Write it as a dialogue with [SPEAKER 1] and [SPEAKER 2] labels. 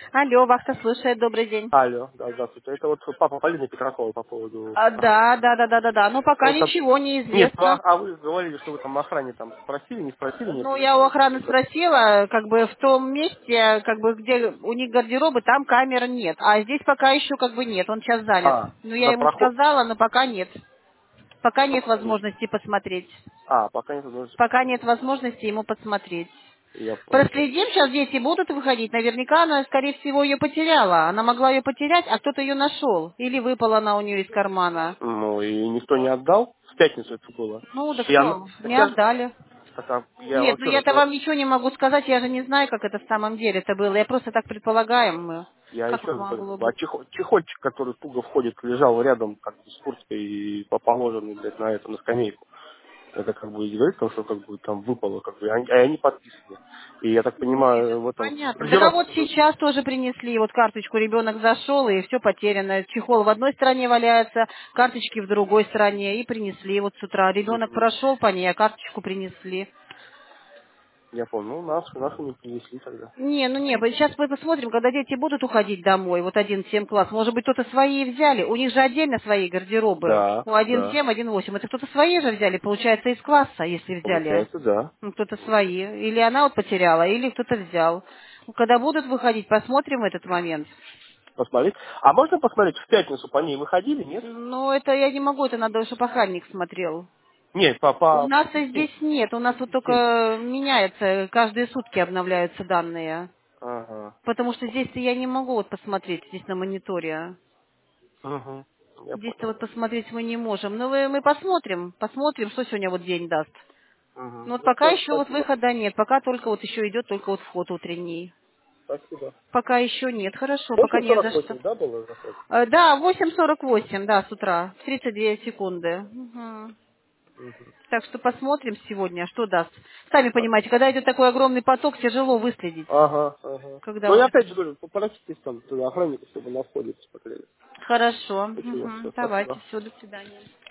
[SPEAKER 1] Алло, вахта слушает, добрый день.
[SPEAKER 2] Алло, да, здравствуйте. Это вот папа Полины Петракова по поводу...
[SPEAKER 1] Да. Ну, пока
[SPEAKER 2] Вот
[SPEAKER 1] ничего не
[SPEAKER 2] Нет, ну,
[SPEAKER 1] известно.
[SPEAKER 2] вы говорили, что вы там охране там спросили, не спросили, нет?
[SPEAKER 1] Ну, я у охраны спросила, как бы в том месте, как бы где у них гардеробы, там камер нет. А здесь пока еще как бы нет, он сейчас занят. Ну, я
[SPEAKER 2] На
[SPEAKER 1] ему
[SPEAKER 2] проход...
[SPEAKER 1] сказала, но пока нет. Пока нет
[SPEAKER 2] Пока нет.
[SPEAKER 1] возможности посмотреть.
[SPEAKER 2] Пока нет возможности
[SPEAKER 1] Пока нет
[SPEAKER 2] посмотреть.
[SPEAKER 1] возможности ему посмотреть.
[SPEAKER 2] Я понял.
[SPEAKER 1] Проследим, сейчас дети будут выходить. Наверняка она, скорее всего, ее потеряла. Она могла ее потерять, а кто-то ее нашел. Или выпала она у нее из кармана.
[SPEAKER 2] Ну, и никто не отдал. В пятницу это было.
[SPEAKER 1] Ну, да
[SPEAKER 2] И она...
[SPEAKER 1] кто?
[SPEAKER 2] Так
[SPEAKER 1] Не
[SPEAKER 2] я же...
[SPEAKER 1] отдали.
[SPEAKER 2] Я
[SPEAKER 1] Нет,
[SPEAKER 2] вам
[SPEAKER 1] ну
[SPEAKER 2] еще раз
[SPEAKER 1] я-то
[SPEAKER 2] говорю.
[SPEAKER 1] вам ничего не могу сказать, я же не знаю, как это в самом деле это было. Я просто так предполагаем мы.
[SPEAKER 2] Я
[SPEAKER 1] Как
[SPEAKER 2] еще
[SPEAKER 1] это
[SPEAKER 2] раз говорю,
[SPEAKER 1] могло
[SPEAKER 2] как бы,
[SPEAKER 1] быть?
[SPEAKER 2] чехольчик, который туго входит, лежал рядом как бы с курткой и положенный, блядь, на эту, на скамейку. Это как бы и говорит, потому что как бы там выпало, как бы, и они подписаны. И я так
[SPEAKER 1] Нет,
[SPEAKER 2] понимаю, в этом
[SPEAKER 1] понятно. Так а
[SPEAKER 2] гардероб.
[SPEAKER 1] вот сейчас тоже принесли вот карточку, ребенок зашел, и все потеряно. Чехол в одной стороне валяется, карточки в другой стороне, и принесли вот с утра. Ребенок
[SPEAKER 2] Мгм.
[SPEAKER 1] прошел по ней, а карточку принесли.
[SPEAKER 2] Я понял. Ну, нашу не принесли тогда.
[SPEAKER 1] Не, сейчас мы посмотрим, когда дети будут уходить домой, вот 1-7 класс, может быть, кто-то свои взяли, у них же отдельно свои гардеробы,
[SPEAKER 2] Да,
[SPEAKER 1] у
[SPEAKER 2] да.
[SPEAKER 1] 1-7, 1-8, это кто-то свои же взяли, получается, из класса, если взяли,
[SPEAKER 2] Получается, да.
[SPEAKER 1] ну, кто-то свои, или она вот потеряла, или кто-то взял. Ну, когда будут выходить, посмотрим этот момент.
[SPEAKER 2] Посмотреть. А можно посмотреть в пятницу по ней выходили, нет?
[SPEAKER 1] Ну, это я не могу, это надо, чтобы охранник смотрел.
[SPEAKER 2] Нет,
[SPEAKER 1] У
[SPEAKER 2] по
[SPEAKER 1] нас и
[SPEAKER 2] системе.
[SPEAKER 1] здесь нет, у нас вот
[SPEAKER 2] Системе.
[SPEAKER 1] только меняется, каждые сутки обновляются данные.
[SPEAKER 2] Ага.
[SPEAKER 1] Потому что здесь я не могу вот посмотреть, здесь на мониторе.
[SPEAKER 2] Угу. Я
[SPEAKER 1] Здесь-то
[SPEAKER 2] понял.
[SPEAKER 1] вот посмотреть мы не можем. Но мы посмотрим, что сегодня вот день даст.
[SPEAKER 2] Угу.
[SPEAKER 1] Но вот
[SPEAKER 2] Ну
[SPEAKER 1] пока
[SPEAKER 2] все,
[SPEAKER 1] еще вот
[SPEAKER 2] спасибо.
[SPEAKER 1] выхода нет, пока только вот еще идет только вот вход утренний.
[SPEAKER 2] Спасибо.
[SPEAKER 1] Пока еще нет, хорошо, пока не за что.
[SPEAKER 2] 8:48, да, было заход?
[SPEAKER 1] Да, 8:48, да, с утра, 32 секунды. Мгм.
[SPEAKER 2] Угу.
[SPEAKER 1] Так что посмотрим сегодня, что даст. Сами понимаете, когда идет такой огромный поток, тяжело выследить,
[SPEAKER 2] Ага, ага.
[SPEAKER 1] когда
[SPEAKER 2] Ну,
[SPEAKER 1] вот
[SPEAKER 2] я
[SPEAKER 1] это.
[SPEAKER 2] опять же говорю, попроситесь там туда охранника, чтобы на входе посмотрели.
[SPEAKER 1] Хорошо.
[SPEAKER 2] Спасибо,
[SPEAKER 1] Мгм.
[SPEAKER 2] все, спасибо.
[SPEAKER 1] Давайте, все, до свидания.